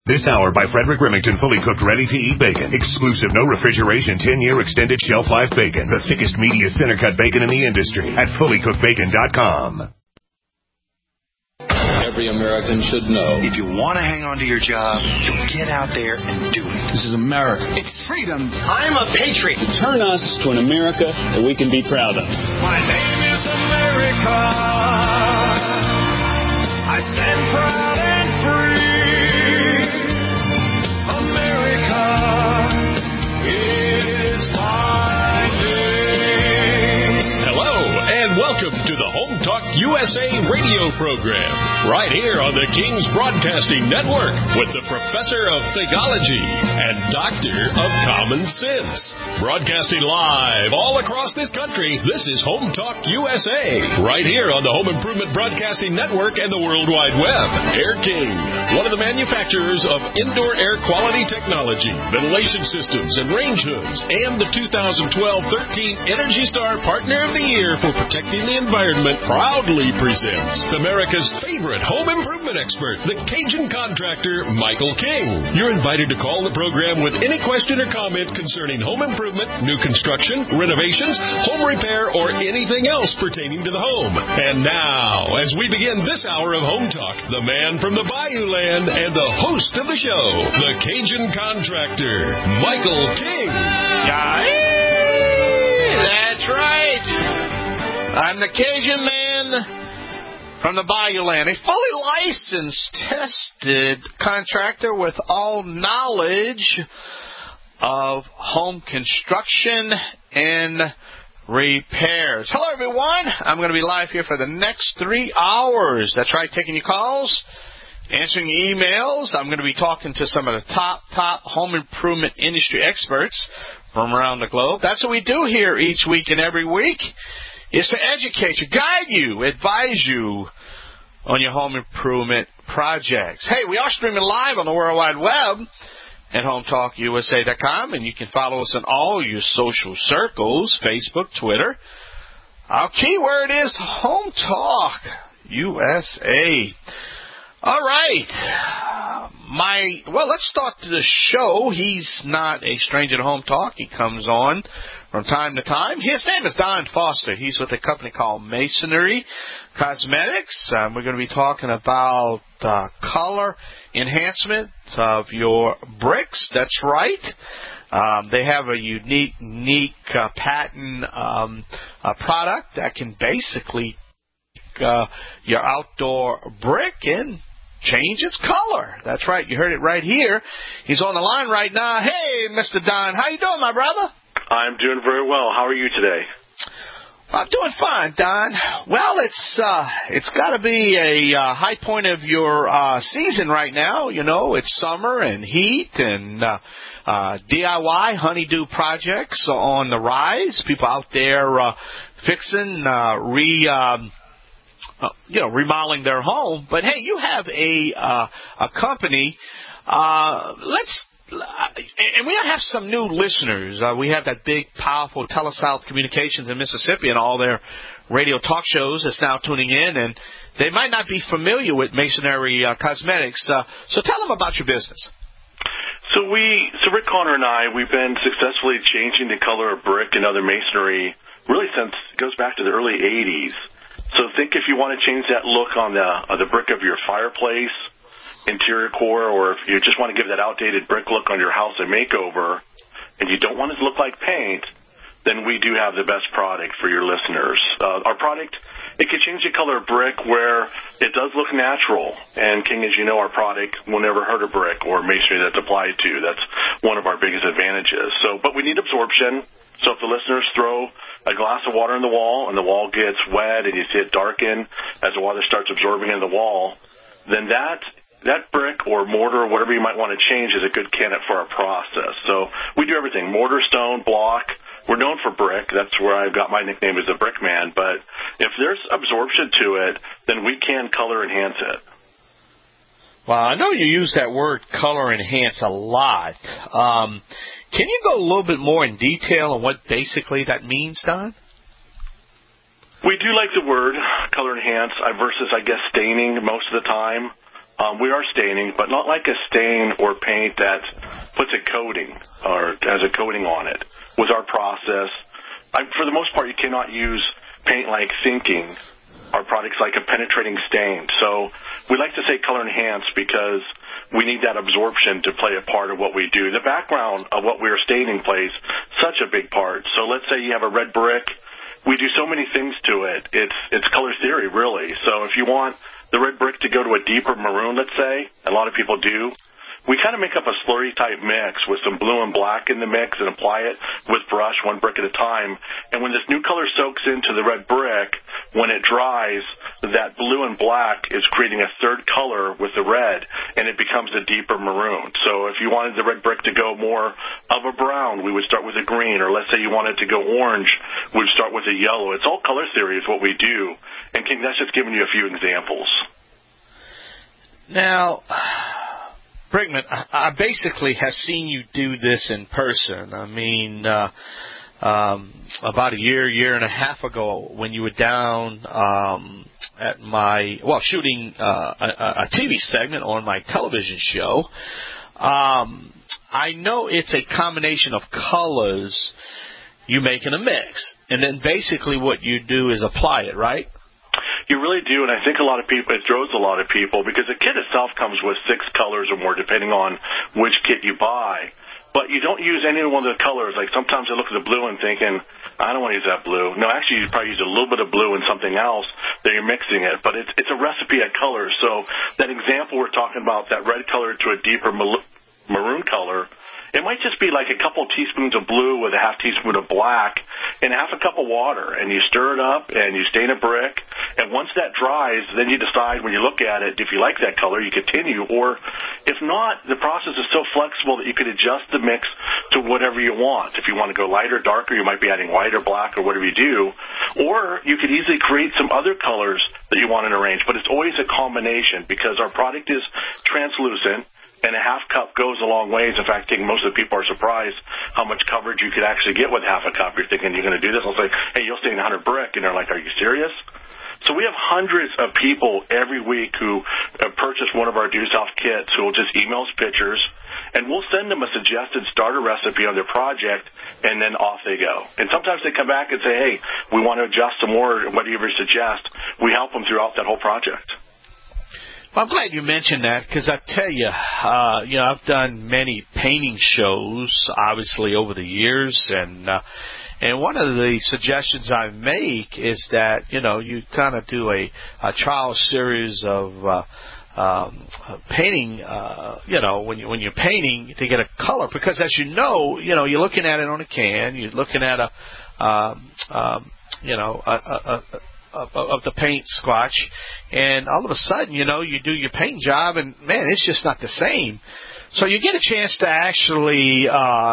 This hour by Frederick Remington, fully cooked, ready-to-eat bacon. Exclusive, no refrigeration, 10-year extended shelf life bacon. The thickest, meatiest center-cut bacon in the industry at fullycookedbacon.com. Every American should know. If you want to hang on to your job, you get out there and do it. This is America. It's freedom. I'm a patriot. Turn us to an America that we can be proud of. My name is America. I stand proud and free. America is my name. Hello, and welcome to the Home Talk USA radio program, right here on the King's Broadcasting Network with the Professor of Theology and Doctor of Common Sense. Broadcasting live all across this country, this is Home Talk USA, right here on the Home Improvement Broadcasting Network and the World Wide Web. Air King, one of the manufacturers of indoor air quality technology, ventilation systems, and range hoods, and the 2012-13 Energy Star Partner of the Year for protecting the environment, proudly presents America's favorite home improvement expert, the Cajun contractor, Michael King. You're invited to call the program with any question or comment concerning home improvement, new construction, renovations, home repair, or anything else pertaining to the home. And now, as we begin this hour of Home Talk, the man from the Bayou Land and the host of the show, the Cajun contractor, Michael King. That's right. I'm the Cajun man from the Bayou Land, a fully licensed, tested contractor with all knowledge of home construction and repairs. Hello, everyone. I'm going to be live here for the next 3 hours. That's right, taking your calls, answering your emails. I'm going to be talking to some of the top home improvement industry experts from around the globe. That's what we do here each week and every week, is to educate you, guide you, advise you on your home improvement projects. Hey, we are streaming live on the World Wide Web at HomeTalkUSA.com, and you can follow us on all your social circles, Facebook, Twitter. Our keyword is Home Talk USA. All right. Let's start the show. He's not a stranger to Home Talk. He comes on from time to time. His name is Don Foster. He's with a company called Masonry Cosmetics. We're going to be talking about color enhancement of your bricks. That's right. They have a unique patent product that can basically your outdoor brick and change its color. That's right. You heard it right here. He's on the line right now. Hey, Mr. Don. How you doing, my brother? I'm doing very well. How are you today? I'm doing fine, Don. Well, it's got to be a high point of your season right now. You know, it's summer and heat and DIY honeydew projects on the rise. People out there fixing, remodeling their home. But hey, you have a company. And we have some new listeners. We have that big, powerful TeleSouth Communications in Mississippi and all their radio talk shows that's now tuning in, and they might not be familiar with Masonry Cosmetics. So tell them about your business. So Rick Conner and I, we've been successfully changing the color of brick and other masonry really since it goes back to the early 80s. So think if you want to change that look on the brick of your fireplace, interior core, or if you just want to give that outdated brick look on your house a makeover and you don't want it to look like paint, then we do have the best product for your listeners. Our product, it can change the color of brick where it does look natural. And, King, as you know, our product will never hurt a brick or masonry that's applied to. That's one of our biggest advantages. But we need absorption. So if the listeners throw a glass of water in the wall and the wall gets wet and you see it darken as the water starts absorbing into the wall, then that brick or mortar or whatever you might want to change is a good candidate for our process. So we do everything, mortar, stone, block. We're known for brick. That's where I've got my nickname as the Brick Man. But if there's absorption to it, then we can color enhance it. Well, I know you use that word color enhance a lot. Can you go a little bit more in detail on what basically that means, Don? We do like the word color enhance versus, I guess, staining most of the time. We are staining, but not like a stain or paint that puts a coating or has a coating on it. With our process, for the most part, you cannot use paint like sinking. Our product's like a penetrating stain. So we like to say color enhanced because we need that absorption to play a part of what we do. The background of what we are staining plays such a big part. So let's say you have a red brick. We do so many things to it. It's color theory, really. So if you want the red brick to go to a deeper maroon, let's say, a lot of people do, we kind of make up a slurry-type mix with some blue and black in the mix and apply it with brush, one brick at a time. And when this new color soaks into the red brick, when it dries, that blue and black is creating a third color with the red, and it becomes a deeper maroon. So if you wanted the red brick to go more of a brown, we would start with a green. Or let's say you wanted to go orange, we'd start with a yellow. It's all color theory is what we do. And King, that's just giving you a few examples. Now, Brinkman, I basically have seen you do this in person. I mean, about a year and a half ago when you were down at shooting a TV segment on my television show. I know it's a combination of colors you make in a mix, and then basically what you do is apply it, right? You really do, and I think it throws a lot of people because the kit itself comes with 6 colors or more depending on which kit you buy. But you don't use any one of the colors. Like sometimes I look at the blue and thinking, I don't want to use that blue. No, actually you probably use a little bit of blue and something else that you're mixing it. But it's a recipe of colors. So that example we're talking about, that red color to a deeper maroon color, it might just be like a couple teaspoons of blue with a half teaspoon of black and half a cup of water, and you stir it up and you stain a brick, and once that dries, then you decide when you look at it, if you like that color, you continue, or if not, the process is so flexible that you could adjust the mix to whatever you want. If you want to go lighter, darker, you might be adding white or black or whatever you do, or you could easily create some other colors that you want to arrange, but it's always a combination because our product is translucent, and a half cup goes a long ways. In fact, I think most of the people are surprised how much coverage you could actually get with half a cup. You're thinking you're going to do this. I'll say, hey, you'll stain 100 brick. And they're like, are you serious? So we have hundreds of people every week who purchase one of our Due South kits who will just email us pictures, and we'll send them a suggested starter recipe on their project, and then off they go. And sometimes they come back and say, hey, we want to adjust some more, whatever you suggest. We help them throughout that whole project. Well, I'm glad you mentioned that because I tell you, I've done many painting shows, obviously, over the years, and one of the suggestions I make is that, you kind of do a trial series of painting, when you're painting to get a color, because as you know, you're looking at it on a can, you're looking at of the paint squatch, and all of a sudden, you do your paint job, and man, it's just not the same. So you get a chance to actually,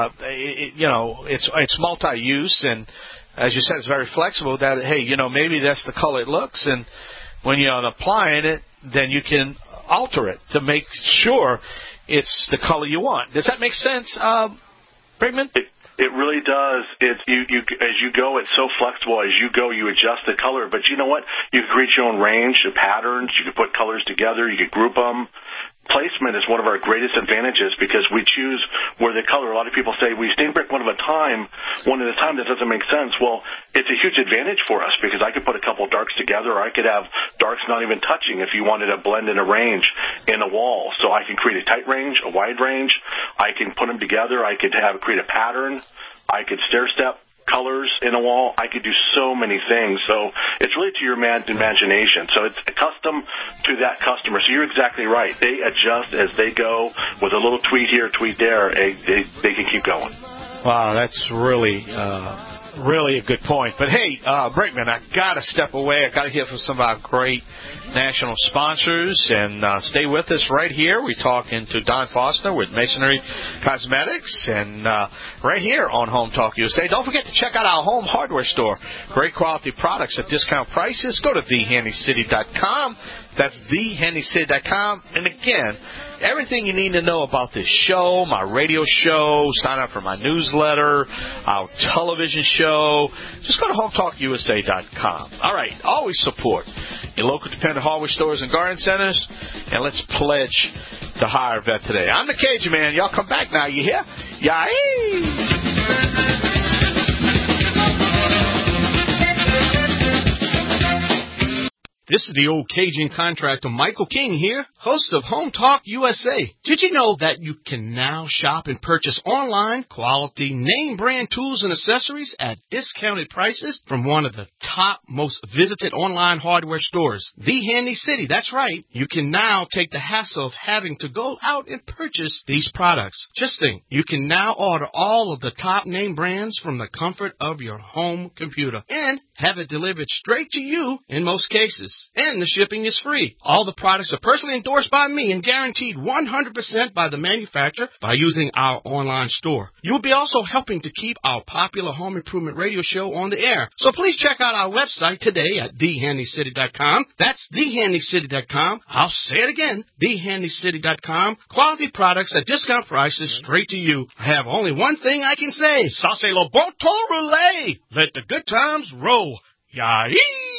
it's multi-use, and as you said, it's very flexible. That hey, maybe that's the color it looks, and when you're applying it, then you can alter it to make sure it's the color you want. Does that make sense, Brinkman? It really does. As you go, it's so flexible. As you go, you adjust the color. But you know what? You can create your own range of patterns. You can put colors together. You can group them. Placement is one of our greatest advantages because we choose where the color. A lot of people say, we stain brick one at a time. That doesn't make sense. Well, it's a huge advantage for us because I could put a couple darks together, or I could have darks not even touching if you wanted to blend in a range in a wall. So I can create a tight range, a wide range. I can put them together. I could create a pattern. I could stair-step colors in a wall. I could do so many things. So it's really to your imagination. So it's custom to that customer. So you're exactly right. They adjust as they go with a little tweet here, tweet there. They can keep going. Wow, that's really a good point. But hey, Brinkman, I got to step away. I got to hear from some of our great national sponsors, and stay with us right here. We're talking to Don Foster with Masonry Cosmetics, and right here on Home Talk USA. Don't forget to check out our home hardware store. Great quality products at discount prices. Go to thehandycity.com That's thehandycity.com. And again, everything you need to know about this show, my radio show, sign up for my newsletter, our television show, just go to HomeTalkUSA.com. All right, always support your local dependent hardware stores and garden centers, and let's pledge to hire a vet today. I'm the Cajun Man. Y'all come back now, you hear? Yay! This is the old Cajun contractor Michael King here, host of Home Talk USA. Did you know that you can now shop and purchase online quality name brand tools and accessories at discounted prices from one of the top most visited online hardware stores, The Handy City? That's right. You can now take the hassle of having to go out and purchase these products. Just think, you can now order all of the top name brands from the comfort of your home computer and have it delivered straight to you in most cases. And the shipping is free. All the products are personally endorsed by me and guaranteed 100% by the manufacturer by using our online store. You will be also helping to keep our popular home improvement radio show on the air. So please check out our website today at thehandycity.com. That's thehandycity.com. I'll say it again, thehandycity.com. Quality products at discount prices straight to you. I have only one thing I can say. Ça c'est le bon temps roulé. Let the good times roll. Yahee!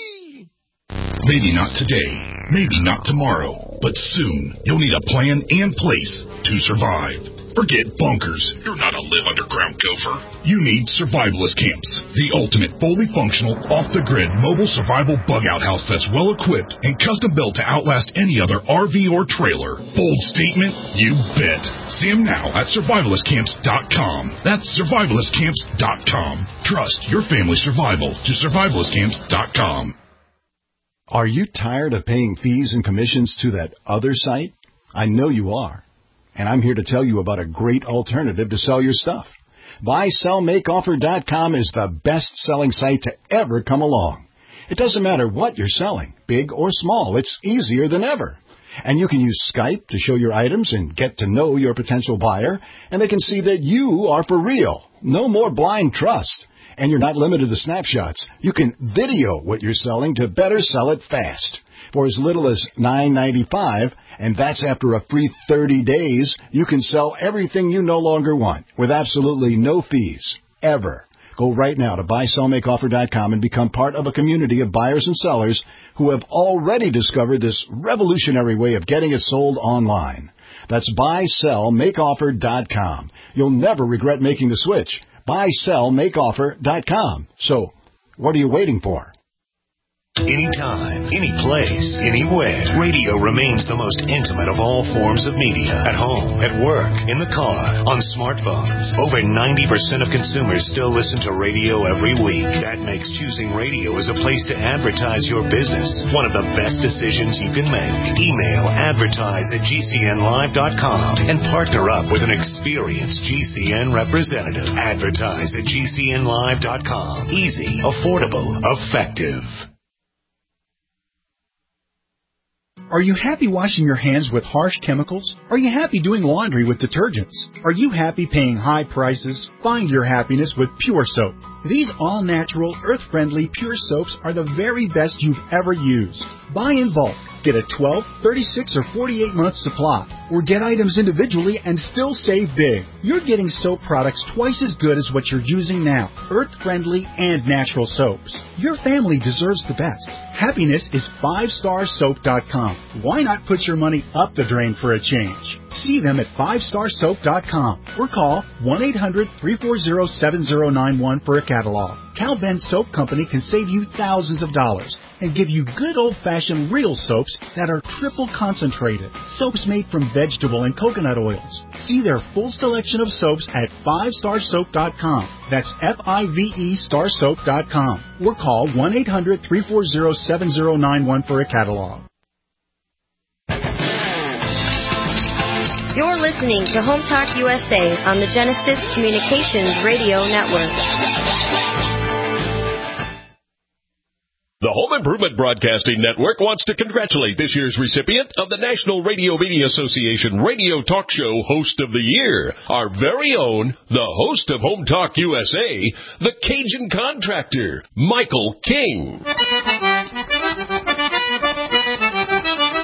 Maybe not today, maybe not tomorrow, but soon you'll need a plan and place to survive. Forget bunkers. You're not a live underground gopher. You need Survivalist Camps, the ultimate fully functional, off-the-grid mobile survival bug-out house that's well-equipped and custom-built to outlast any other RV or trailer. Bold statement? You bet. See them now at survivalistcamps.com. That's survivalistcamps.com. Trust your family's survival to survivalistcamps.com. Are you tired of paying fees and commissions to that other site? I know you are. And I'm here to tell you about a great alternative to sell your stuff. BuySellMakeOffer.com is the best-selling site to ever come along. It doesn't matter what you're selling, big or small. It's easier than ever. And you can use Skype to show your items and get to know your potential buyer, and they can see that you are for real. No more blind trust. And you're not limited to snapshots. You can video what you're selling to better sell it fast. For as little as $9.95, and that's after a free 30 days, you can sell everything you no longer want with absolutely no fees, ever. Go right now to BuySellMakeOffer.com and become part of a community of buyers and sellers who have already discovered this revolutionary way of getting it sold online. That's BuySellMakeOffer.com. You'll never regret making the switch. BuySellMakeOffer.com. So, what are you waiting for? Anytime, any place, anywhere. Radio remains the most intimate of all forms of media. At home, at work, in the car, on smartphones. Over 90% of consumers still listen to radio every week. That makes choosing radio as a place to advertise your business one of the best decisions you can make. Email advertise@gcnlive.com and partner up with an experienced GCN representative. Advertise@gcnlive.com. Easy, affordable, effective. Are you happy washing your hands with harsh chemicals? Are you happy doing laundry with detergents? Are you happy paying high prices? Find your happiness with Pure Soap. These all-natural, earth-friendly Pure Soaps are the very best you've ever used. Buy in bulk. Get a 12, 36, or 48-month supply. Or get items individually and still save big. You're getting soap products twice as good as what you're using now. Earth-friendly and natural soaps. Your family deserves the best. Happiness is 5starsoap.com. Why not put your money up the drain for a change? See them at 5starsoap.com or call 1-800-340-7091 for a catalog. Cal Ben Soap Company can save you thousands of dollars and give you good old-fashioned real soaps that are triple concentrated. Soaps made from vegetable and coconut oils. See their full selection of soaps at 5starsoap.com. That's F-I-V-E starsoap.com. Or call 1-800-340-7091 for a catalog. You're listening to Home Talk USA on the Genesis Communications Radio Network. The Home Improvement Broadcasting Network wants to congratulate this year's recipient of the National Radio Media Association Radio Talk Show Host of the Year, our very own, the host of Home Talk USA, the Cajun Contractor, Michael King.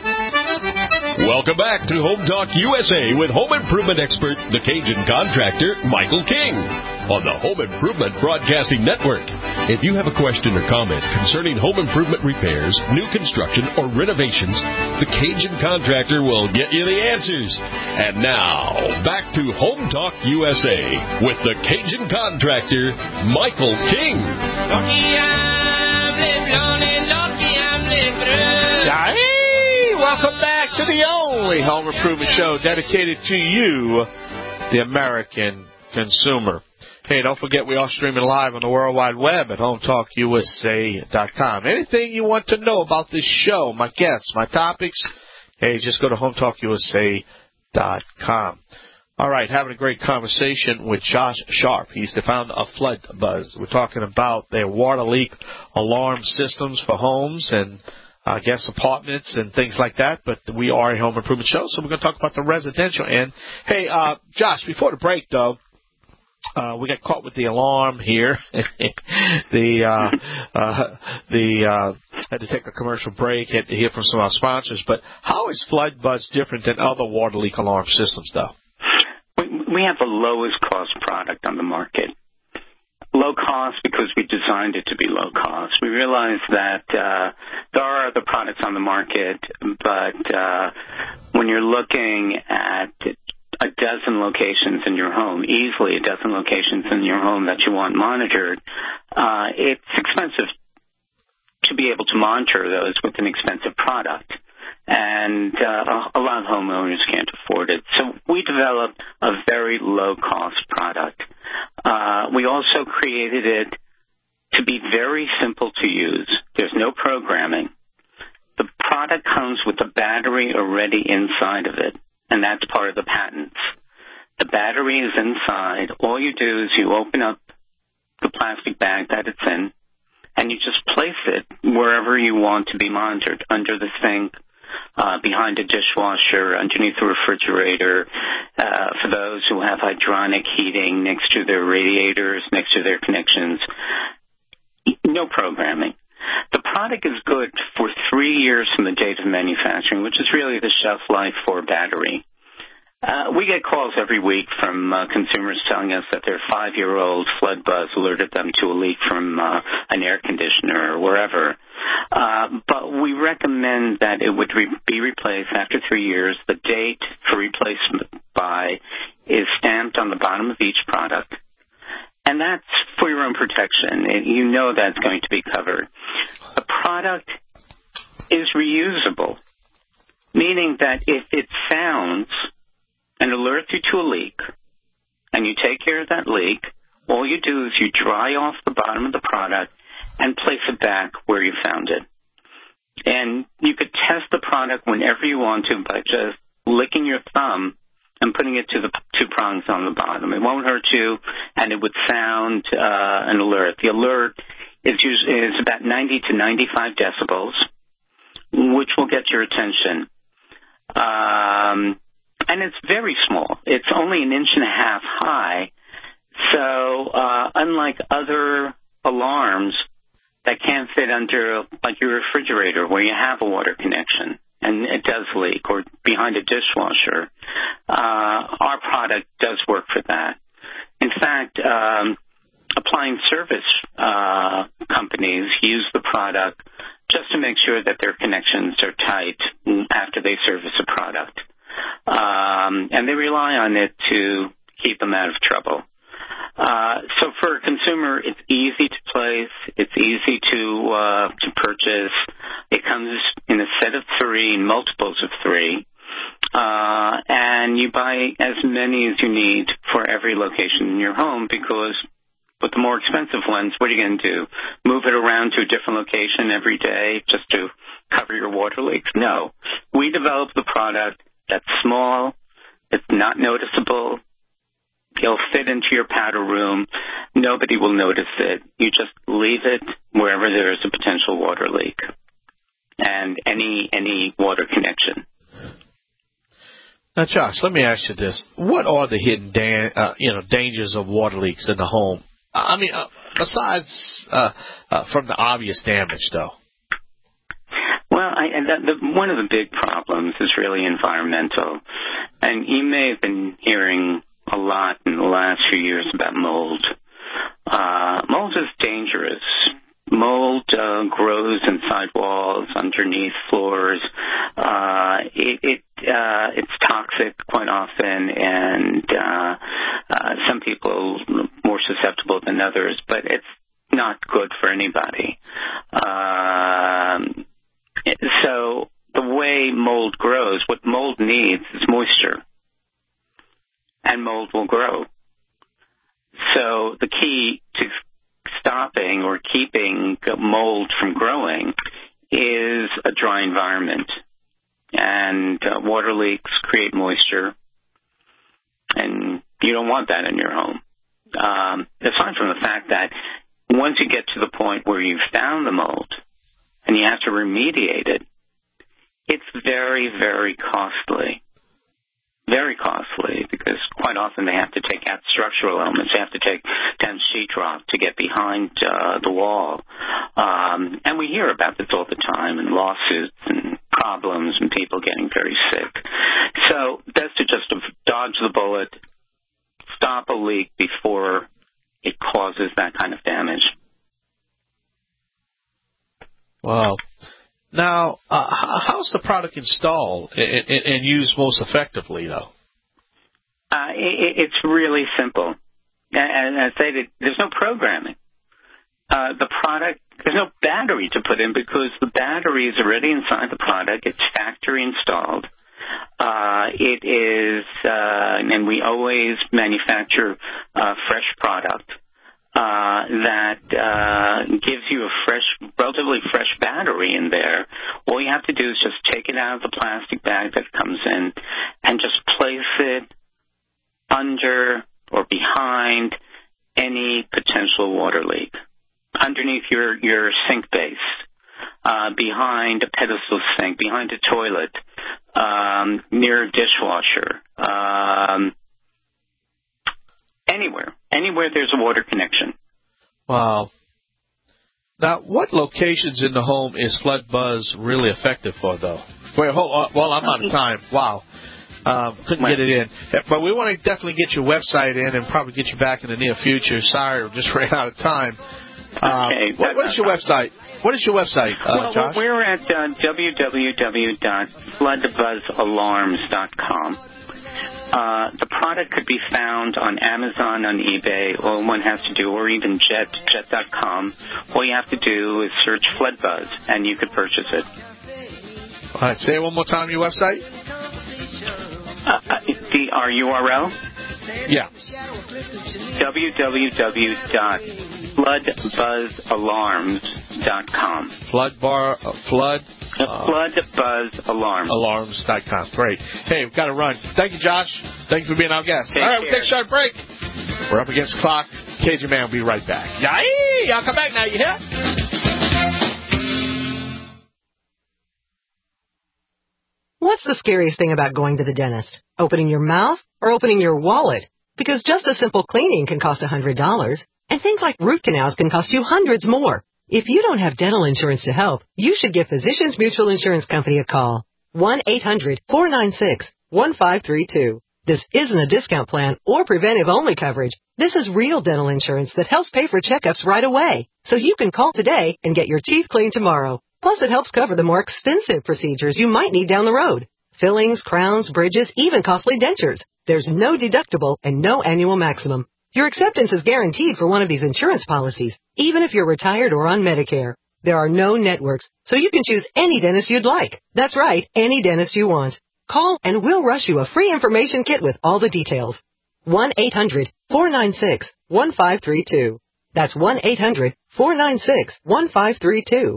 Welcome back to Home Talk USA with home improvement expert, the Cajun contractor, Michael King, on the Home Improvement Broadcasting Network. If you have a question or comment concerning home improvement repairs, new construction, or renovations, the Cajun contractor will get you the answers. And now, back to Home Talk USA with the Cajun contractor, Michael King. Welcome back to the only home improvement show dedicated to you, the American consumer. Hey, don't forget we are streaming live on the World Wide Web at HomeTalkUSA.com. Anything you want to know about this show, my guests, my topics, hey, just go to HomeTalkUSA.com. All right, having a great conversation with Josh Sharp. He's the founder of Flood Buzz. We're talking about their water leak alarm systems for homes and I guess apartments and things like that, but we are a home improvement show, so we're going to talk about the residential end. Hey, Josh, before the break, though, we got caught with the alarm here. Had to take a commercial break, had to hear from some of our sponsors, but how is Flood Buzz different than other water leak alarm systems, though? We have the lowest cost product on the market. Low cost because we designed it to be low cost. We realized that there are other products on the market, but when you're looking at a dozen locations in your home, easily a dozen locations in your home that you want monitored, it's expensive to be able to monitor those with an expensive product. And a lot of homeowners can't afford it. So we developed a very low-cost product. We also created it to be very simple to use. There's no programming. The product comes with a battery already inside of it, and that's part of the patents. The battery is inside. All you do is you open up the plastic bag that it's in, and you just place it wherever you want to be monitored, under the sink, behind a dishwasher, underneath the refrigerator, for those who have hydronic heating, next to their radiators, next to their connections. No programming. The product is good for 3 years from the date of manufacturing, which is really the shelf life for a battery. We get calls every week from consumers telling us that their 5-year-old Flood Buzz alerted them to a leak from an air conditioner or wherever. But we recommend that it would be replaced after 3 years. The date for replacement by is stamped on the bottom of each product. And that's for your own protection. You know that's going to be covered. The product is reusable, meaning that if it sounds and alerts you to a leak, and you take care of that leak, all you do is you dry off the bottom of the product and place it back where you found it. And you could test the product whenever you want to by just licking your thumb and putting it to the 2 prongs on the bottom. It won't hurt you, and it would sound an alert. The alert is about 90 to 95 decibels, which will get your attention. And it's very small. It's only 1.5 inches high. So unlike other alarms that can't fit under, like your refrigerator, where you have a water connection and it does leak, or behind a dishwasher, our product does work for that. In fact, appliance service companies use the product just to make sure that their connections are tight after they service a product. And they rely on it to keep them out of trouble. So for a consumer, it's easy to place. It's easy to purchase. It comes in a set of 3, multiples of 3. And you buy as many as you need for every location in your home, because with the more expensive ones, what are you going to do? Move it around to a different location every day just to cover your water leaks? No. We developed the product that's small, it's not noticeable, it'll fit into your powder room, nobody will notice it. You just leave it wherever there is a potential water leak and any water connection. Now, Josh, let me ask you this. What are the hidden dangers of water leaks in the home? I mean, besides from the obvious damage, though. Well, I one of the big problems is really environmental. And you may have been hearing a lot in the last few years about mold. Mold is dangerous. Mold grows inside walls, underneath floors. It's toxic quite often, and some people are more susceptible than others, but it's not good for anybody. So the way mold grows, what mold needs is moisture, and mold will grow. So the key to stopping or keeping mold from growing is a dry environment. And water leaks create moisture, and you don't want that in your home. Aside from the fact that once you get to the point where you've found the mold and you have to remediate it, it's very, very costly. Very costly, because quite often they have to take out structural elements. They have to take down sheetrock to get behind the wall. And we hear about this all the time, and lawsuits and problems and people getting very sick. So best to just dodge the bullet, stop a leak before it causes that kind of damage. Wow. Now, how's the product installed and used most effectively, though? It's really simple. And I say that there's no programming. The product, there's no battery to put in because the battery is already inside the product. It's factory installed. It is, and we always manufacture fresh product. That gives you a relatively fresh battery in there. All you have to do is just take it out of the plastic bag that comes in and just place it under or behind any potential water leak. Underneath your sink base, behind a pedestal sink, behind a toilet, near a dishwasher, Anywhere there's a water connection. Wow. Now, what locations in the home is Flood Buzz really effective for, though? Wait, hold on. Well, I'm out of time. Wow. Couldn't get it in. But we want to definitely get your website in and probably get you back in the near future. Sorry, we just ran out of time. Okay. What is your website? What is your website, Josh? We're at www.floodbuzzalarms.com. The product could be found on Amazon, on eBay. All one has to do, or even jet.com. All you have to do is search Flood Buzz, and you could purchase it. All right, say it one more time, your website. Our URL? Yeah. www.floodbuzzalarms.com. Floodbuzzalarms. Alarms.com. Great. Hey, we've got to run. Thank you, Josh. Thank you for being our guest. All right, we'll take a short break. We're up against the clock. Cajun Man will be right back. Yay! Y'all come back now, you hear? What's the scariest thing about going to the dentist? Opening your mouth or opening your wallet? Because just a simple cleaning can cost $100, and things like root canals can cost you hundreds more. If you don't have dental insurance to help, you should give Physicians Mutual Insurance Company a call. 1-800-496-1532. This isn't a discount plan or preventive-only coverage. This is real dental insurance that helps pay for checkups right away. So you can call today and get your teeth cleaned tomorrow. Plus, it helps cover the more expensive procedures you might need down the road. Fillings, crowns, bridges, even costly dentures. There's no deductible and no annual maximum. Your acceptance is guaranteed for one of these insurance policies, even if you're retired or on Medicare. There are no networks, so you can choose any dentist you'd like. That's right, any dentist you want. Call and we'll rush you a free information kit with all the details. 1-800-496-1532. That's 1-800-496-1532.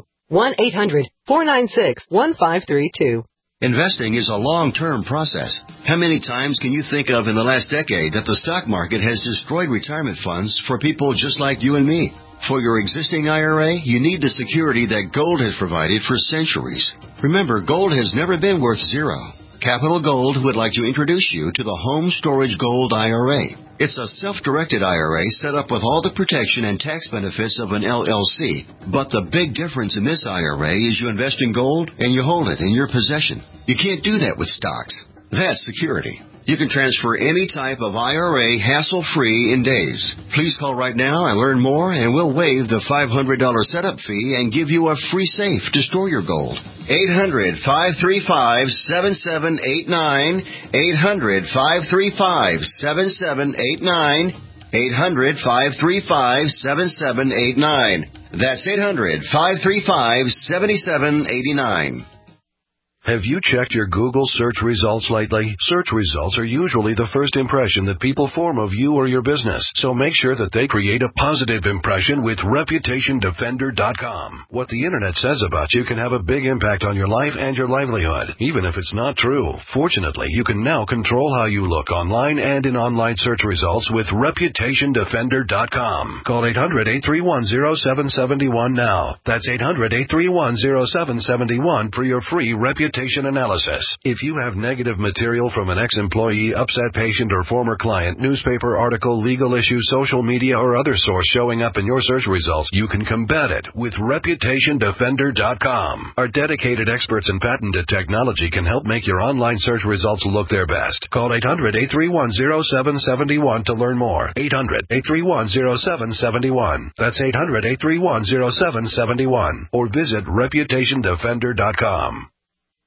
1-800-496-1532. Investing is a long-term process. How many times can you think of in the last decade that the stock market has destroyed retirement funds for people just like you and me? For your existing IRA, you need the security that gold has provided for centuries. Remember, gold has never been worth zero. Capital Gold would like to introduce you to the Home Storage Gold IRA. It's a self-directed IRA set up with all the protection and tax benefits of an LLC. But the big difference in this IRA is you invest in gold and you hold it in your possession. You can't do that with stocks. That's security. You can transfer any type of IRA hassle-free in days. Please call right now and learn more, and we'll waive the $500 setup fee and give you a free safe to store your gold. 800-535-7789. 800-535-7789. 800-535-7789. That's 800-535-7789. Have you checked your Google search results lately? Search results are usually the first impression that people form of you or your business, so make sure that they create a positive impression with ReputationDefender.com. What the Internet says about you can have a big impact on your life and your livelihood, even if it's not true. Fortunately, you can now control how you look online and in online search results with ReputationDefender.com. Call 800-831-0771 now. That's 800-831-0771 for your free reputation analysis. If you have negative material from an ex-employee, upset patient, or former client, newspaper article, legal issue, social media, or other source showing up in your search results, you can combat it with ReputationDefender.com. Our dedicated experts in patented technology can help make your online search results look their best. Call 800-831-0771 to learn more. 800-831-0771. That's 800-831-0771. Or visit ReputationDefender.com.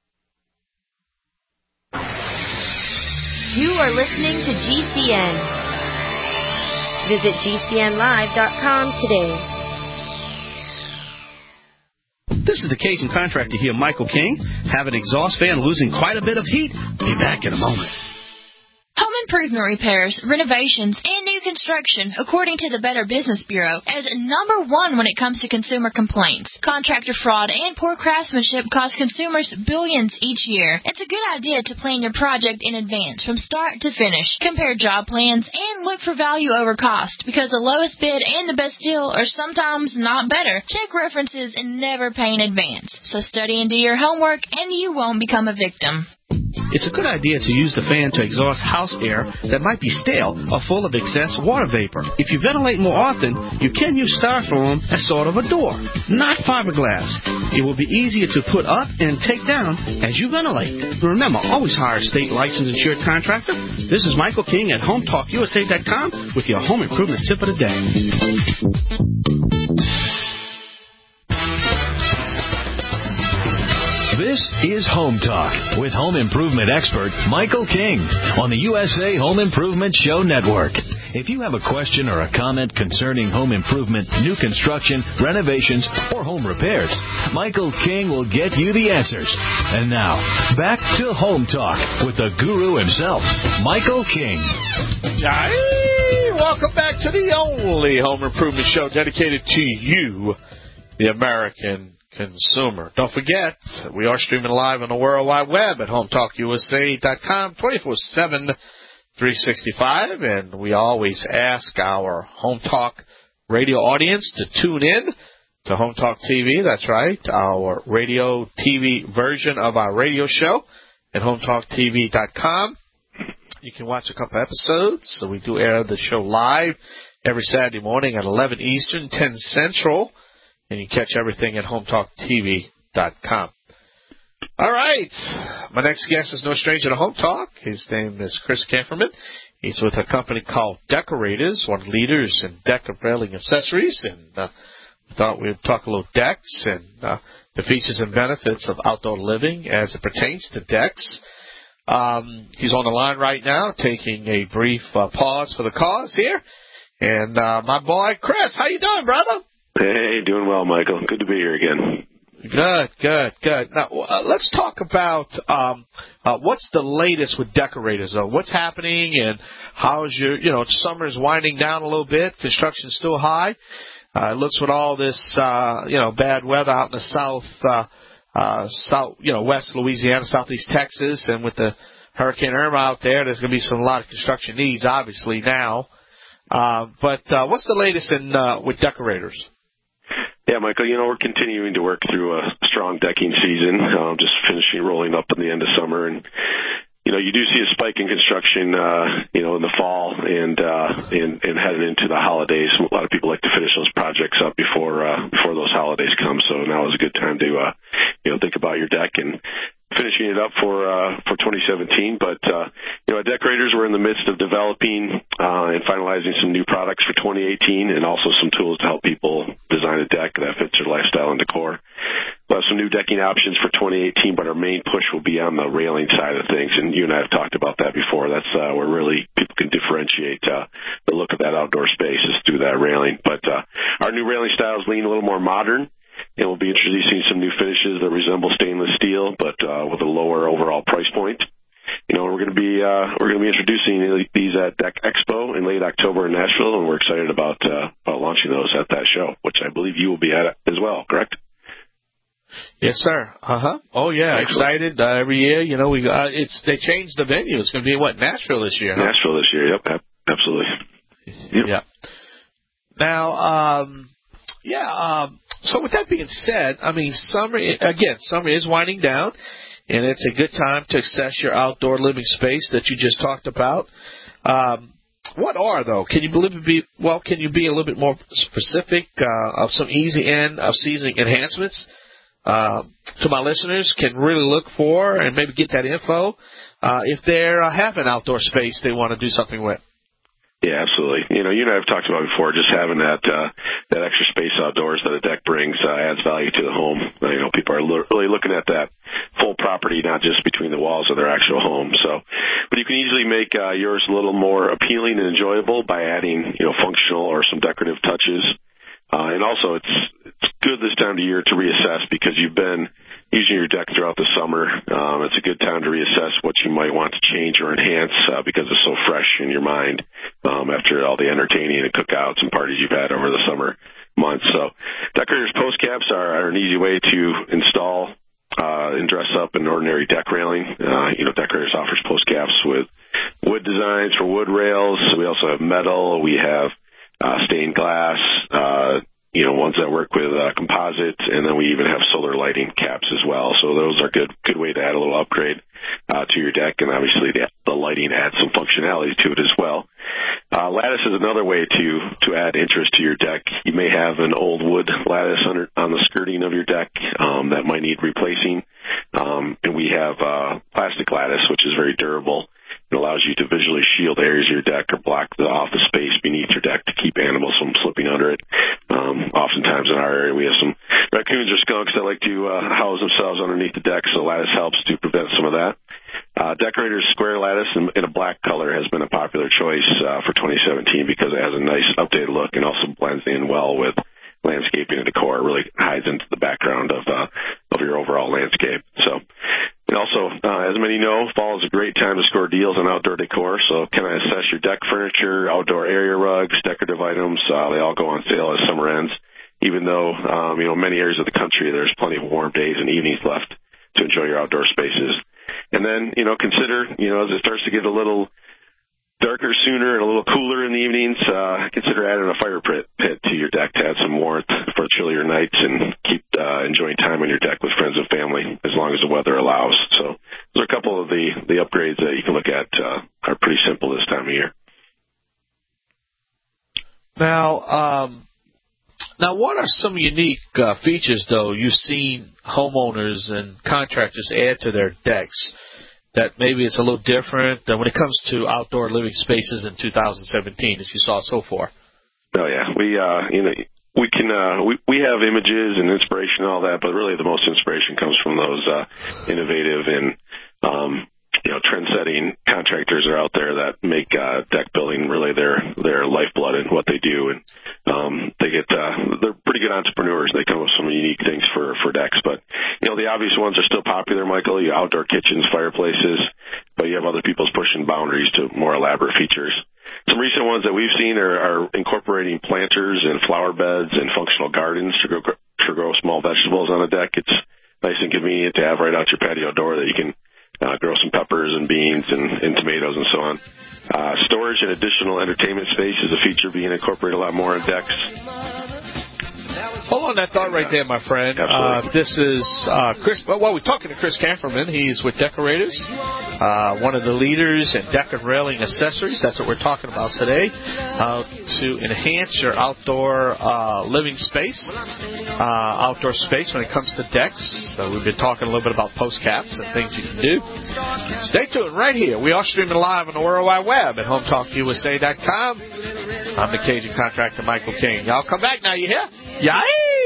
You are listening to GCN. Visit GCNlive.com today. This is the Cajun contractor here, Michael King. Have an exhaust fan losing quite a bit of heat? Be back in a moment. Home improvement repairs, renovations, and new construction, according to the Better Business Bureau, is number one when it comes to consumer complaints. Contractor fraud and poor craftsmanship cost consumers billions each year. It's a good idea to plan your project in advance from start to finish. Compare job plans and look for value over cost, because the lowest bid and the best deal are sometimes not better. Check references and never pay in advance. So study and do your homework, and you won't become a victim. It's a good idea to use the fan to exhaust house air that might be stale or full of excess water vapor. If you ventilate more often, you can use styrofoam as sort of a door, not fiberglass. It will be easier to put up and take down as you ventilate. Remember, always hire a state licensed insured contractor. This is Michael King at HomeTalkUSA.com with your home improvement tip of the day. This is Home Talk with home improvement expert Michael King on the USA Home Improvement Show Network. If you have a question or a comment concerning home improvement, new construction, renovations, or home repairs, Michael King will get you the answers. And now, back to Home Talk with the guru himself, Michael King. Hey, welcome back to the only home improvement show dedicated to you, the American consumer. Don't forget, we are streaming live on the World Wide Web at HomeTalkUSA.com 24/7, 365, and we always ask our Home Talk radio audience to tune in to Home Talk TV. That's right, our radio TV version of our radio show at HomeTalkTV.com. You can watch a couple episodes. So we do air the show live every Saturday morning at 11 Eastern, 10 Central. And you can catch everything at HomeTalkTV.com. All right. My next guest is no stranger to Home Talk. His name is Chris Kamferman. He's with a company called Decorators, one of the leaders in deck and railing accessories. And we thought we'd talk a little decks and the features and benefits of outdoor living as it pertains to decks. He's on the line right now, taking a brief pause for the cause here. And my boy, Chris, how you doing, brother? Hey, doing well, Michael. Good to be here again. Good. Now, let's talk about what's the latest with Decorators, though. What's happening and how's your, summer's winding down a little bit. Construction's still high. It looks with all this, bad weather out in the west Louisiana, southeast Texas, and with the Hurricane Irma out there, there's going to be a lot of construction needs, obviously, now. But what's the latest with Decorators? Yeah, Michael, we're continuing to work through a strong decking season, just finishing rolling up in the end of summer. And, you do see a spike in construction, in the fall and heading into the holidays. A lot of people like to finish those projects up before those holidays come. So now is a good time to think about your deck and finishing it up for 2017. But at Decorators, we're in the midst of developing and finalizing some new products for 2018, and also some tools to help people design a deck that fits their lifestyle and decor. We'll have some new decking options for 2018, but our main push will be on the railing side of things, and you and I have talked about that before. That's where really people can differentiate the look of that outdoor space is through that railing. But our new railing styles lean a little more modern, and we'll be introducing some new finishes that resemble stainless steel, but with a lower overall price point. We're going to be introducing these at Deck Expo in late October in Nashville, and we're excited about launching those at that show, which I believe you will be at as well. Correct? Yes, sir. Oh, yeah. Excellent. Excited every year. They changed the venue. It's going to be Nashville this year. Huh? Nashville this year. Yep. Absolutely. Yep. Yeah. Now, so with that being said, summer is winding down, and it's a good time to access your outdoor living space that you just talked about. What are, though? Can you be a little bit more specific of some easy end of season enhancements to my listeners can really look for and maybe get that info if they have an outdoor space they want to do something with? Yeah, absolutely. You and I have talked about before, just having that extra space outdoors that a deck brings adds value to the home. People are really looking at that full property, not just between the walls of their actual home. But you can easily make yours a little more appealing and enjoyable by adding, functional or some decorative touches. And also, it's good this time of year to reassess because you've been using your deck throughout the summer. It's a good time to reassess what you might want to change or enhance because it's so fresh in your mind after all the entertaining and cookouts and parties you've had over the summer months. So Decorators Post Caps are an easy way to install and dress up an ordinary deck railing. Decorators offers post caps with wood designs for wood rails. We also have metal. We have stained glass, ones that work with composites, and then we even have solar lighting caps as well. So those are good way to add a little upgrade to your deck, and obviously the lighting adds some functionality to it as well. Lattice is another way to add interest to your deck. You may have an old wood lattice on the skirting of your deck that might need replacing, and we have plastic lattice, which is very durable. It allows you to visually shield areas of your deck or block off the space beneath your deck to keep animals from slipping under it. Oftentimes in our area we have some raccoons or skunks that like to house themselves underneath the deck, so lattice helps to prevent some of that. Decorators Square Lattice in a black color has been a popular choice for 2017 because it has a nice updated look and also blends in well with landscaping and decor. It really hides into the background of your overall landscape. And also, as many know, fall is a great time to score deals on outdoor decor. So can I assess your deck furniture, outdoor area rugs, decorative items? They all go on sale as summer ends. Even though, many areas of the country, there's plenty of warm days and evenings left to enjoy your outdoor spaces. And then, consider, as it starts to get a little darker sooner and a little cooler in the evenings, consider adding a fire pit to your deck to add some warmth for chillier nights and keep enjoying time on your deck with friends and family as long as the weather allows. So those are a couple of the upgrades that you can look at are pretty simple this time of year. Now, what are some unique features, though, you've seen homeowners and contractors add to their decks that maybe it's a little different than when it comes to outdoor living spaces in 2017, as you saw so far? Oh yeah, we have images and inspiration and all that, but really the most inspiration comes from those innovative and trend-setting contractors are out there that make deck building really their lifeblood in what they do, and they're pretty good entrepreneurs. They come up with some unique things for decks, but the obvious ones are still popular, Michael. You outdoor kitchens, fireplaces, but you have other people's pushing boundaries to more elaborate features. Some recent ones that we've seen are incorporating planters and flower beds and functional gardens to grow small vegetables on a deck. It's nice and convenient to have right out your patio door that you can grow some peppers and beans and tomatoes and so on. Storage and additional entertainment space is a feature being incorporated a lot more on decks. Hold on that thought right there, my friend. This is Chris. Well, we're talking to Chris Camperman. He's with Decorators, one of the leaders in deck and railing accessories. That's what we're talking about today. How to enhance your outdoor living space, outdoor space when it comes to decks. So we've been talking a little bit about post caps and things you can do. Stay tuned right here. We are streaming live on the World Wide Web at HometalkUSA.com. I'm the Cajun contractor, Michael King. Y'all come back now, you hear? Yay!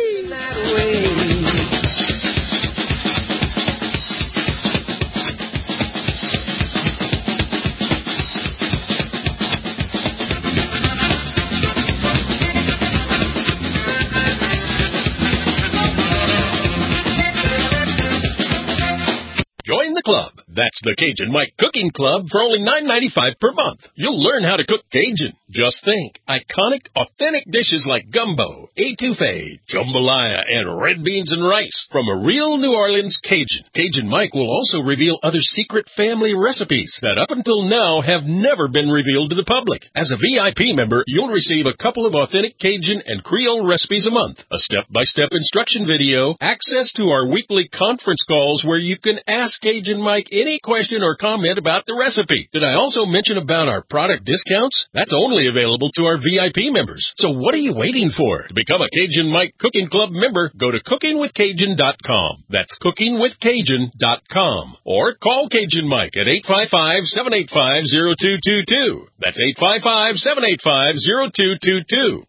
Join the club. That's the Cajun Mike Cooking Club for only $9.95 per month. You'll learn how to cook Cajun. Just think, iconic, authentic dishes like gumbo, etouffee, jambalaya, and red beans and rice from a real New Orleans Cajun. Cajun Mike will also reveal other secret family recipes that up until now have never been revealed to the public. As a VIP member, you'll receive a couple of authentic Cajun and Creole recipes a month, a step-by-step instruction video, access to our weekly conference calls where you can ask Cajun Mike any question or comment about the recipe. Did I also mention about our product discounts? That's only available to our VIP members. So what are you waiting for? To become a Cajun Mike Cooking Club member, go to cookingwithcajun.com. That's cookingwithcajun.com. Or call Cajun Mike at 855-785-0222. That's 855-785-0222.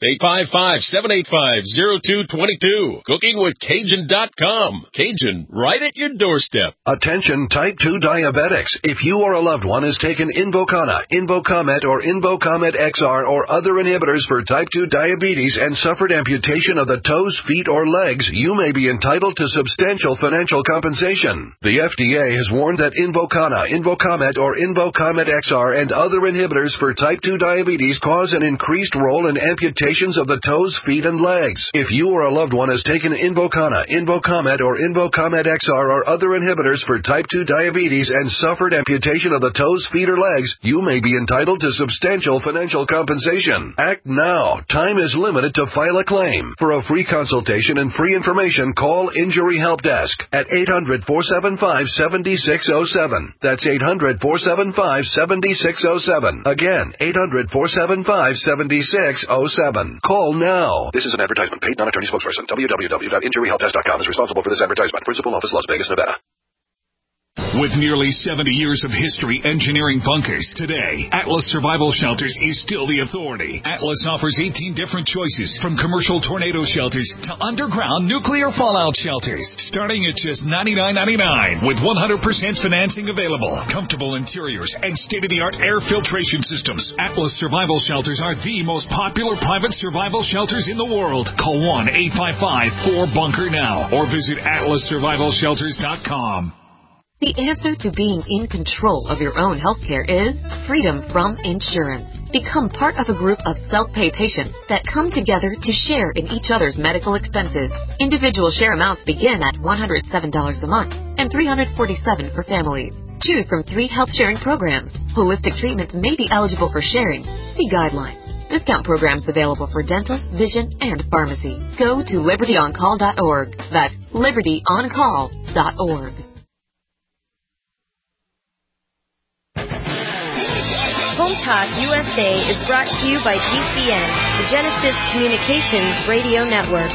855-785-0222. Cookingwithcajun.com. Cajun, right at your doorstep. Attention type 2 diabetics. If you or a loved one has taken Invokana, Invokamet, or Invokamet XR or other inhibitors for type 2 diabetes and suffered amputation of the toes, feet, or legs, you may be entitled to substantial financial compensation. The FDA has warned that Invokana, Invokamet, or Invokamet XR and other inhibitors for type 2 diabetes cause an increased role in amputations of the toes, feet, and legs. If you or a loved one has taken Invokana, Invokamet, or Invokamet XR or other inhibitors for type 2 diabetes and suffered amputation of the toes, feet, or legs, you may be entitled to substantial financial compensation. Act now. Time is limited to file a claim. For a free consultation and free information, call Injury Help Desk at 800-475-7607. That's 800-475-7607. Again, 800-475-7607. Call now. This is an advertisement. Paid non-attorney spokesperson. www.injuryhelpdesk.com is responsible for this advertisement. Principal office, Las Vegas, Nevada. With nearly 70 years of history engineering bunkers, today, Atlas Survival Shelters is still the authority. Atlas offers 18 different choices, from commercial tornado shelters to underground nuclear fallout shelters, starting at just $99.99 with 100% financing available, comfortable interiors, and state-of-the-art air filtration systems. Atlas Survival Shelters are the most popular private survival shelters in the world. Call 1-855-4BUNKER now or visit atlassurvivalshelters.com. The answer to being in control of your own healthcare is freedom from insurance. Become part of a group of self-pay patients that come together to share in each other's medical expenses. Individual share amounts begin at $107 a month and $347 for families. Choose from 3 health-sharing programs. Holistic treatments may be eligible for sharing. See guidelines. Discount programs available for dental, vision, and pharmacy. Go to libertyoncall.org. That's libertyoncall.org. Home Talk USA is brought to you by GCN, the Genesis Communications Radio Network.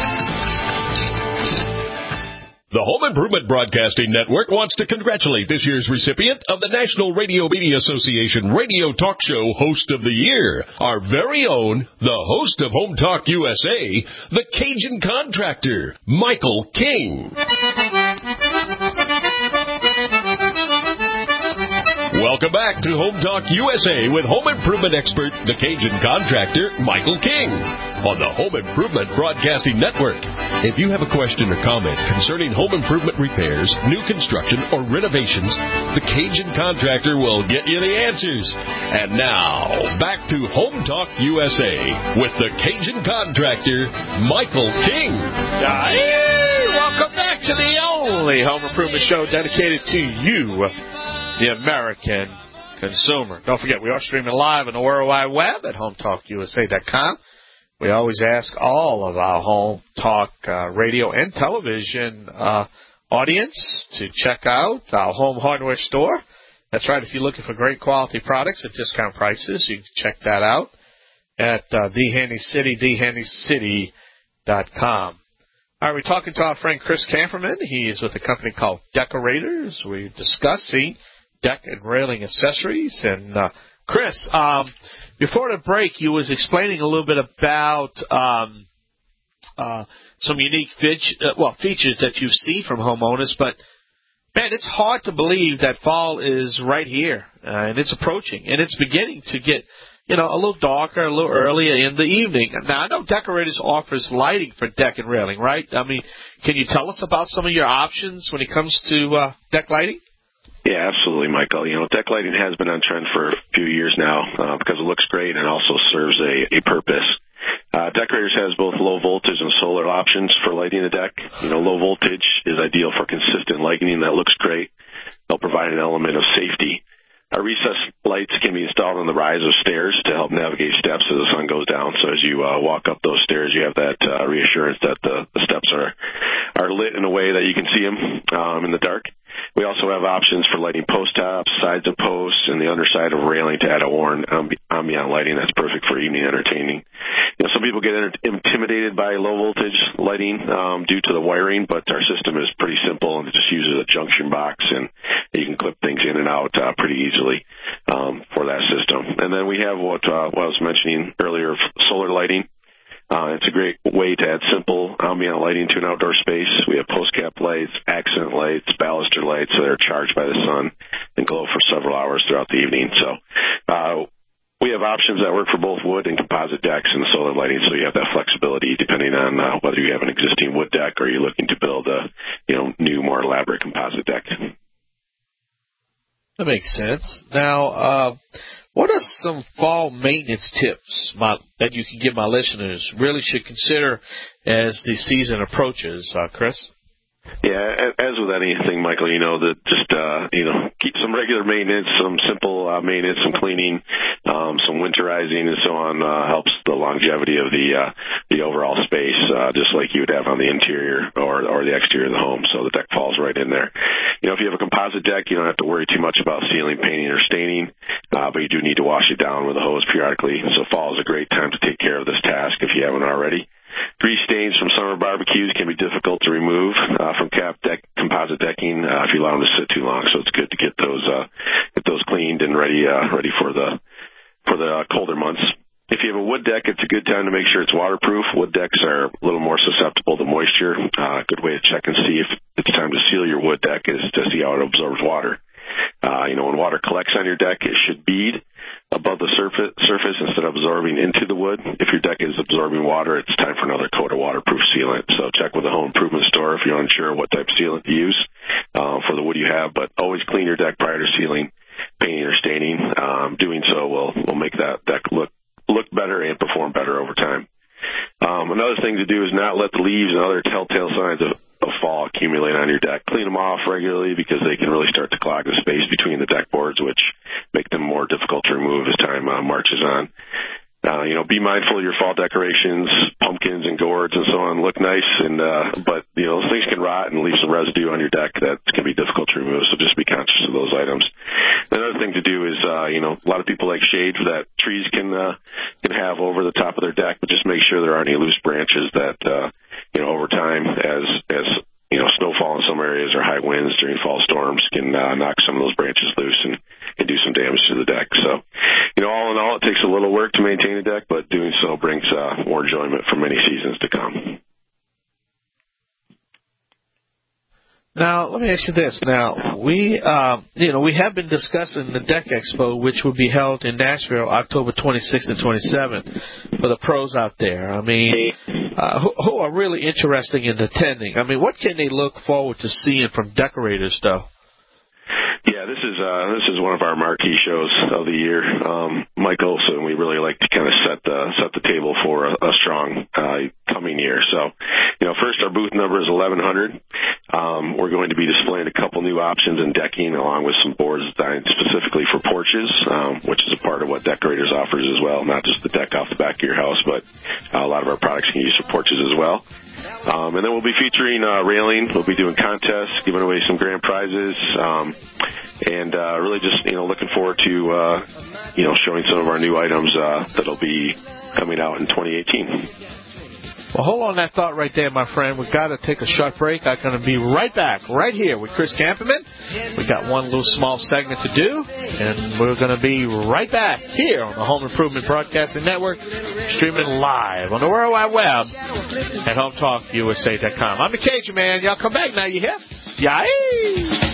The Home Improvement Broadcasting Network wants to congratulate this year's recipient of the National Radio Media Association Radio Talk Show Host of the Year, our very own, the host of Home Talk USA, the Cajun Contractor, Michael King. Welcome back to Home Talk USA with home improvement expert, the Cajun Contractor, Michael King, on the Home Improvement Broadcasting Network. If you have a question or comment concerning home improvement repairs, new construction, or renovations, the Cajun Contractor will get you the answers. And now, back to Home Talk USA with the Cajun Contractor, Michael King. Hey, welcome back to the only home improvement show dedicated to you, the American consumer. Don't forget, we are streaming live on the World Wide Web at HometalkUSA.com. We always ask all of our Home Talk radio and television audience to check out our home hardware store. That's right. If you're looking for great quality products at discount prices, you can check that out at The Handy City, thehandycity.com. All right, we're talking to our friend Chris Camperman. He is with a company called Decorators. We're discussing deck and railing accessories. And Chris, before the break, you was explaining a little bit about some unique features that you've seen from homeowners. But, man, it's hard to believe that fall is right here, and it's approaching, and it's beginning to get, a little darker, a little earlier in the evening. Now, I know Decorators offers lighting for deck and railing, right? I mean, can you tell us about some of your options when it comes to deck lighting? Yeah, absolutely, Michael. Deck lighting has been on trend for a few years now because it looks great and also serves a purpose. Decorators has both low voltage and solar options for lighting the deck. Low voltage is ideal for consistent lighting that looks great. They'll provide an element of safety. Our recessed lights can be installed on the rise of stairs to help navigate steps as the sun goes down. So as you walk up those stairs, you have that reassurance that the steps are lit in a way that you can see them in the dark. We also have options for lighting post tops, sides of posts, and the underside of railing to add a warm ambient lighting that's perfect for evening entertaining. Some people get intimidated by low voltage lighting due to the wiring, but our system is pretty simple and it just uses a junction box, and you can clip things in and out pretty easily for that system. And then we have what I was mentioning earlier, solar lighting. It's a great way to add simple ambient lighting to an outdoor space. We have post cap lights, accent lights, baluster lights that are charged by the sun and glow for several hours throughout the evening. So we have options that work for both wood and composite decks and solar lighting, so you have that flexibility depending on whether you have an existing wood deck or you're looking to build a new, more elaborate composite deck. That makes sense. Now, what are some fall maintenance tips that you can give my listeners really should consider as the season approaches, Chris? Yeah, as with anything, Michael, that just, keep some regular maintenance, some simple maintenance, some cleaning, some winterizing and so on helps the longevity of the overall space, just like you would have on the interior or the exterior of the home. So the deck falls right in there. If you have a composite deck, you don't have to worry too much about sealing, painting, or staining, but you do need to wash it down with a hose periodically. So fall is a great time to take care of this task if you haven't already. Grease stains from summer barbecues can be difficult to remove from composite decking if you allow them to sit too long. So it's good to get those cleaned and ready for the colder months. If you have a wood deck, it's a good time to make sure it's waterproof. Wood decks are a little more susceptible to moisture. A good way to check and see if it's time to seal your wood deck is to see how it absorbs water. When water collects on your deck, it should bead above the surface instead of absorbing into the wood. If your deck is absorbing water, it's time for another coat of waterproof sealant. So check with the home improvement store if you're unsure what type of sealant to use for the wood you have. But always clean your deck prior to sealing, painting, or staining. Doing so will make that deck look better and perform better over time. Another thing to do is not let the leaves and other telltale signs of fall accumulate on your deck. Clean them off regularly because they can really start to clog the space between the deck boards, which make them more difficult to remove as time marches on. Be mindful of your fall decorations, pumpkins and gourds and so on look nice, but those things can rot and leave some residue on your deck that can be difficult to remove, so just be conscious of those items. Another thing to do is, a lot of people like shade that trees can have over the top of their deck, but just make sure there aren't any loose branches that, over time, as snowfall in some areas or high winds during fall storms can knock some of those branches loose and can do some damage to the deck. So, all in all, it takes a little work to maintain a deck, but doing so brings more enjoyment for many seasons to come. Now, let me ask you this. Now, we have been discussing the Deck Expo, which will be held in Nashville October 26th and 27th for the pros out there. I mean, who are really interested in attending. I mean, what can they look forward to seeing from Decorators, though? Yeah, this is one of our marquee shows of the year, Michael. So we really like to kind of set the table for a strong coming year. So, first our booth number is 1100. We're going to be displaying a couple new options in decking, along with some boards designed specifically for porches, which is a part of what decorators offers as well, not just the deck off the back of your house, but a lot of our products can use for porches as well. And then we'll be featuring railing. We'll be doing contests, giving away some grand prizes, and really just looking forward to showing some of our new items that'll be coming out in 2018. Well, hold on that thought right there, my friend. We've got to take a short break. I'm going to be right back, right here with Chris Camperman. We've got one little small segment to do, and we're going to be right back here on the Home Improvement Broadcasting Network, streaming live on the World Wide Web at HomeTalkUSA.com. I'm the Cajun Man. Y'all come back now, you hear? Yay!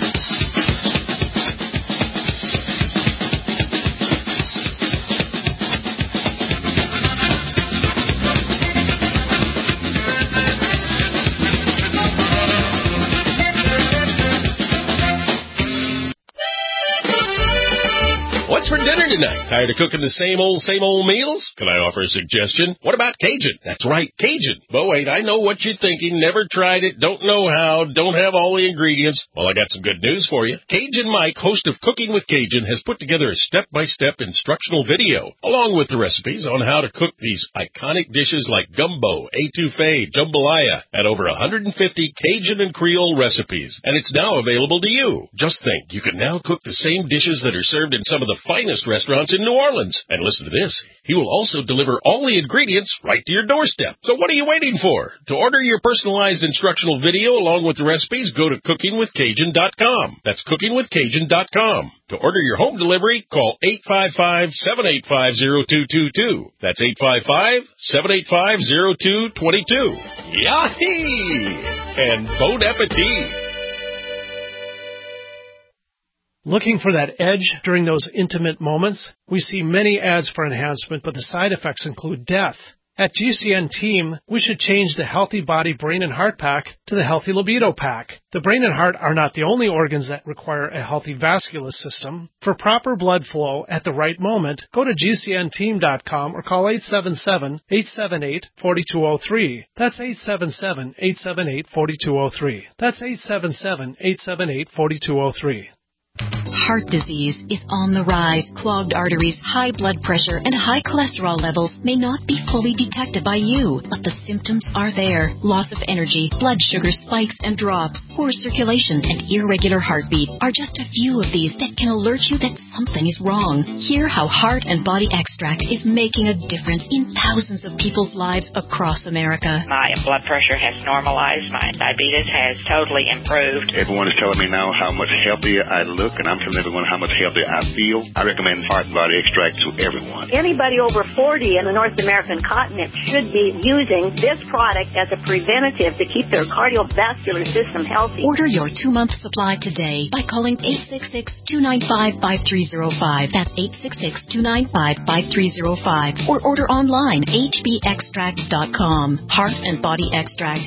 What's for dinner tonight? Tired of cooking the same old meals? Can I offer a suggestion? What about Cajun? That's right, Cajun. But wait, I know what you're thinking. Never tried it, don't know how, don't have all the ingredients. Well, I got some good news for you. Cajun Mike, host of Cooking with Cajun, has put together a step-by-step instructional video, along with the recipes on how to cook these iconic dishes like gumbo, etouffee, jambalaya, and over 150 Cajun and Creole recipes. And it's now available to you. Just think, you can now cook the same dishes that are served in some of the finest restaurants in New Orleans. And listen to this. He will also deliver all the ingredients right to your doorstep. So what are you waiting for? To order your personalized instructional video along with the recipes, go to cookingwithcajun.com. That's cookingwithcajun.com. To order your home delivery, call 855-785-0222. That's 855-785-0222. Yahee! And bon appetit! Looking for that edge during those intimate moments? We see many ads for enhancement, but the side effects include death. At GCN Team, we should change the Healthy Body, Brain, and Heart Pack to the Healthy Libido Pack. The brain and heart are not the only organs that require a healthy vascular system. For proper blood flow at the right moment, go to GCNteam.com or call 877-878-4203. That's 877-878-4203. That's 877-878-4203. Heart disease is on the rise. Clogged arteries, high blood pressure, and high cholesterol levels may not be fully detected by you, but the symptoms are there. Loss of energy, blood sugar spikes and drops, poor circulation, and irregular heartbeat are just a few of these that can alert you that something is wrong. Hear how Heart and Body Extract is making a difference in thousands of people's lives across America. My blood pressure has normalized. My diabetes has totally improved. Everyone is telling me now how much healthier I look, and I'm telling everyone how much healthier I feel. I recommend Heart and Body Extract to everyone. Anybody over 40 in the North American continent should be using this product as a preventative to keep their cardiovascular system healthy. Order your 2-month supply today by calling 866-295-5305. That's 866-295-5305. Or order online, hbextract.com. Heart and Body Extract,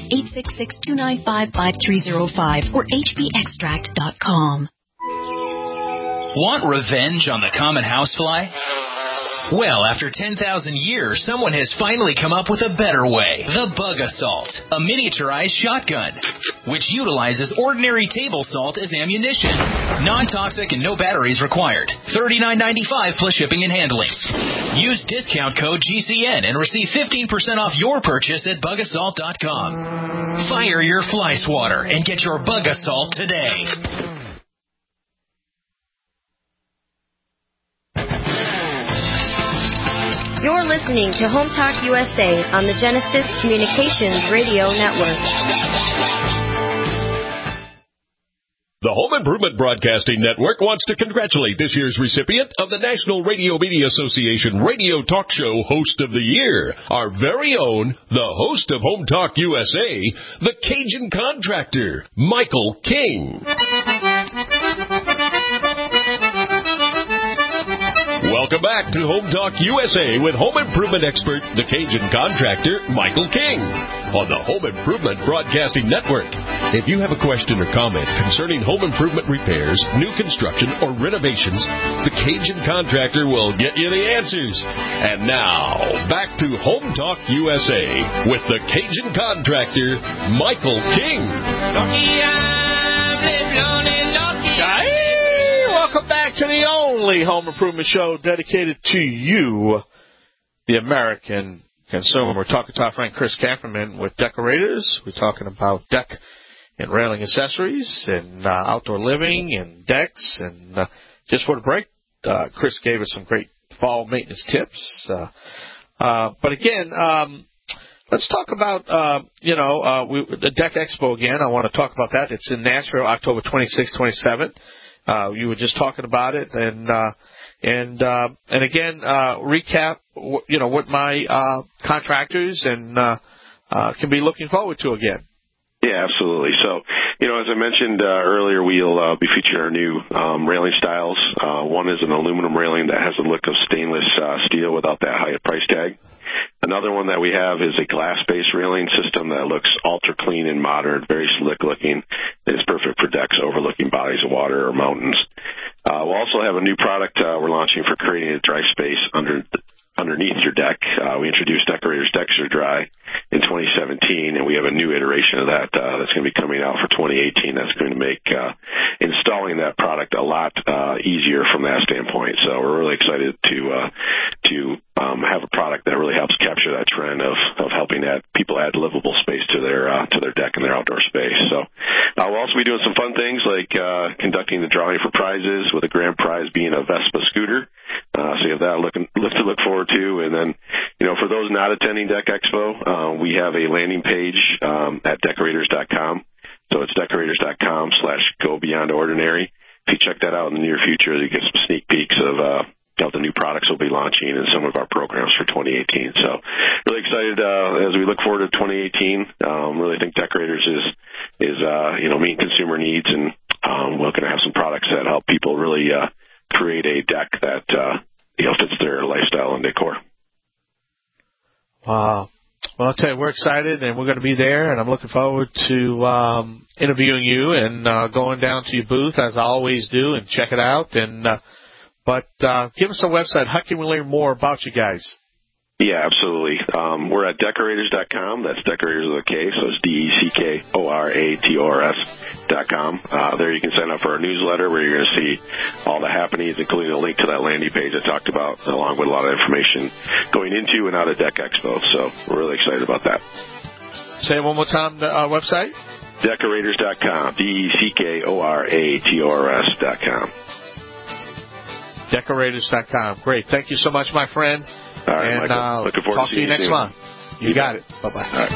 866-295-5305 or hbextract.com. Want revenge on the common housefly? Well, after 10,000 years, someone has finally come up with a better way. The Bug Assault, a miniaturized shotgun, which utilizes ordinary table salt as ammunition. Non-toxic and no batteries required. $39.95 plus shipping and handling. Use discount code GCN and receive 15% off your purchase at bugassault.com. Fire your fly swatter and get your Bug Assault today. You're listening to Home Talk USA on the Genesis Communications Radio Network. The Home Improvement Broadcasting Network wants to congratulate this year's recipient of the National Radio Media Association Radio Talk Show Host of the Year, our very own, the host of Home Talk USA, the Cajun Contractor, Michael King. Welcome back to Home Talk USA with home improvement expert, the Cajun Contractor, Michael King, on the Home Improvement Broadcasting Network. If you have a question or comment concerning home improvement repairs, new construction, or renovations, the Cajun Contractor will get you the answers. And now, back to Home Talk USA with the Cajun Contractor, Michael King. Welcome back back to the only home improvement show dedicated to you, the American consumer. We're talking to our friend Chris Camperman with Decorators. We're talking about deck and railing accessories and outdoor living and decks. And just for the break, Chris gave us some great fall maintenance tips. But again, let's talk about, the Deck Expo again. I want to talk about that. It's in Nashville, October 26th, 27th. You were just talking about it. And again, recap, what my contractors and can be looking forward to again. Yeah, absolutely. So, as I mentioned earlier, we'll be featuring our new railing styles. One is an aluminum railing that has the look of stainless steel without that high price tag. Another one that we have is a glass-based railing system that looks ultra clean and modern, very slick looking. It's perfect for decks overlooking bodies of water or mountains. We'll also have a new product we're launching for creating a dry space underneath your deck. We introduced Decorators Texture Dry in 2017, and we have a new iteration of that that's going to be coming out for 2018. That's going to make installing that product a lot easier from that standpoint. So we're really excited to have a product that really helps capture that trend of helping people add livable space to their deck and their outdoor space. So we'll also be doing some fun things like conducting the drawing for prizes, with a grand prize being a Vespa scooter. So you have that to look forward to. And then, for those not attending Deck Expo, we have a landing page at Decorators.com. So it's Decorators.com/GoBeyondOrdinary. If you check that out in the near future, you get some sneak peeks of the new products we'll be launching and some of our programs for 2018. So really excited as we look forward to 2018. Really think Decorators is meeting consumer needs, and we're going to have some products that help people really create a deck that fits their lifestyle and decor. Wow. Well, I'll tell you, we're excited, and we're going to be there, and I'm looking forward to interviewing you and going down to your booth, as I always do, and check it out. And But give us a website. How can we learn more about you guys? Yeah, absolutely. We're at Decorators.com. That's Decorators with a K, so it's DECKORATORS.com. There you can sign up for our newsletter, where you're going to see all the happenings, including a link to that landing page I talked about, along with a lot of information going into and out of Deck Expo. So we're really excited about that. Say it one more time, the website? Decorators.com. DECKORATORS.com. Decorators.com. Great. Thank you so much, my friend. All right, and Michael. Looking forward talk to to you next soon. month. You got it. Bye-bye. All right.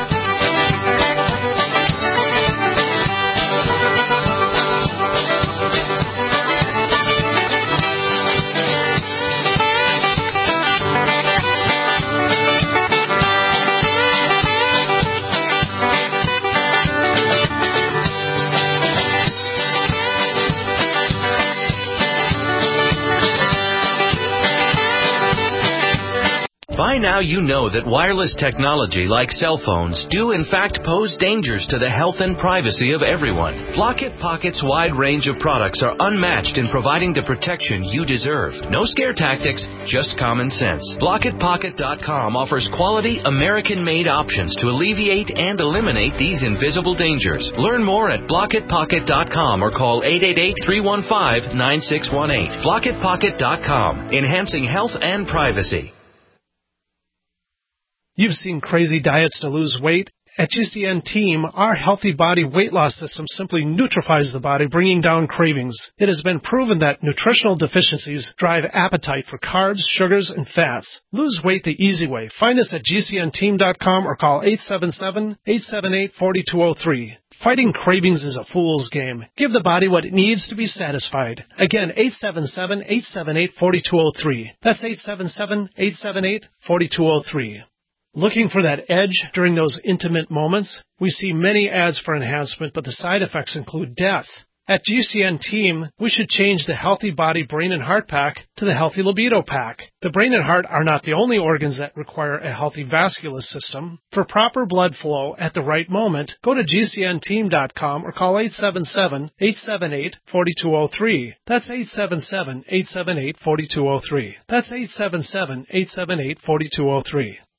By now you know that wireless technology like cell phones do in fact pose dangers to the health and privacy of everyone. Blockit Pocket's wide range of products are unmatched in providing the protection you deserve. No scare tactics, just common sense. BlockitPocket.com offers quality American-made options to alleviate and eliminate these invisible dangers. Learn more at BlockitPocket.com or call 888-315-9618. BlockitPocket.com, enhancing health and privacy. You've seen crazy diets to lose weight. At GCN Team, our healthy body weight loss system simply neutralizes the body, bringing down cravings. It has been proven that nutritional deficiencies drive appetite for carbs, sugars, and fats. Lose weight the easy way. Find us at GCNteam.com or call 877-878-4203. Fighting cravings is a fool's game. Give the body what it needs to be satisfied. Again, 877-878-4203. That's 877-878-4203. Looking for that edge during those intimate moments? We see many ads for enhancement, but the side effects include death. At GCN Team, we should change the Healthy Body, Brain, and Heart Pack to the Healthy Libido Pack. The brain and heart are not the only organs that require a healthy vascular system. For proper blood flow at the right moment, go to GCNteam.com or call 877-878-4203. That's 877-878-4203. That's 877-878-4203.